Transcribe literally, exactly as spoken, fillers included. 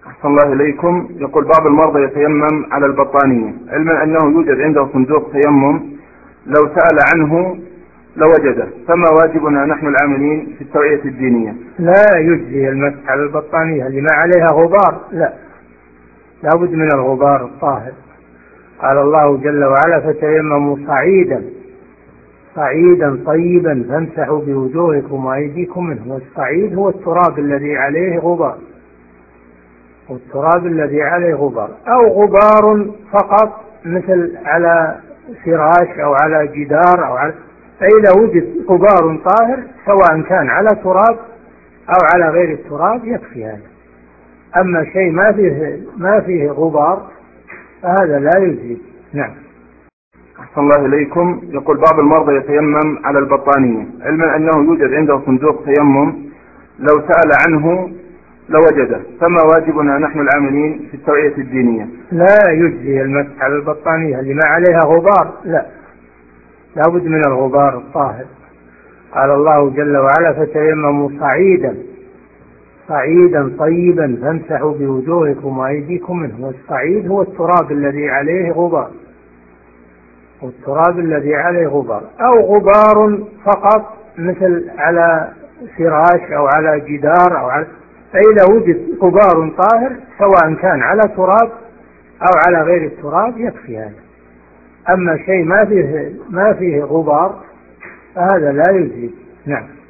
أحسن الله إليكم. يقول بعض المرضى يتيمم على البطانية علما أنه يوجد عنده صندوق تيمم، لو سأل عنه لوجده، فما واجبنا نحن العاملين في التوعية الدينية؟ لا يجزي المسح على البطانية اللي ما عليها غبار، لا لابد من الغبار الطاهر. قال الله جل وعلا: فتيمموا صعيدا صعيدا طيبا فامسحوا بوجوهكم وأيديكم منه. والصعيد هو التراب الذي عليه غبار، والتراب الذي عليه غبار أو غبار فقط مثل على فراش أو على جدار أو على، فإذا وجد غبار طاهر سواء كان على تراب أو على غير التراب يكفي هذا. أما شيء ما فيه ما فيه غبار فهذا لا يجزي. نعم. أحسن الله إليكم. يقول بعض المرضى يتيمم على البطانية علما أنه يوجد عنده صندوق تيمم، لو سأل عنه لوجده، فما واجبنا نحن العاملين في التوعية الدينية؟ لا يجزي المسح على البطانية اللي ما عليها غبار، لا لابد من الغبار الطاهر. قال الله جل وعلا: فتيمموا صعيدا صعيدا طيبا فامسحوا بوجوهكم وأيديكم منه. والصعيد هو التراب الذي عليه غبار، والتراب الذي عليه غبار أو غبار فقط مثل على فراش أو على جدار أو على، فإذا وجد غبار طاهر سواء كان على تراب أو على غير التراب يكفي هذا. أما شيء ما فيه ما فيه غبار فهذا لا يجزي. نعم.